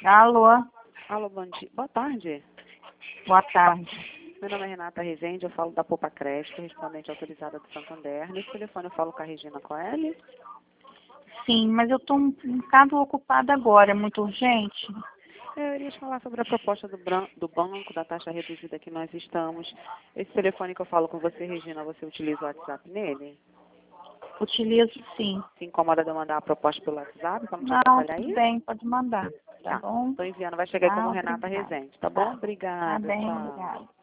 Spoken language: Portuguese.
Alô, Alô, bom dia. Boa tarde. boa tarde. Meu nome é Renata Rezende, eu falo da Poupa Crédito, correspondente autorizada do Santander. Nesse telefone eu falo com a Regina Coelho. Sim, mas eu estou um bocado ocupada agora, é muito urgente. Eu iria te falar sobre a proposta do banco, da taxa reduzida que nós estamos. Esse telefone que eu falo com você, Regina, você utiliza o WhatsApp nele? Utilizo sim. Se incomoda de eu mandar a proposta pelo WhatsApp para não te Não, atrapalhar tudo aí? bem, pode mandar, tá Tá, bom? estou enviando, vai chegar aí como Ah, Renata obrigada. Rezende, tá bom? Tá Obrigada, bem, tchau. obrigada.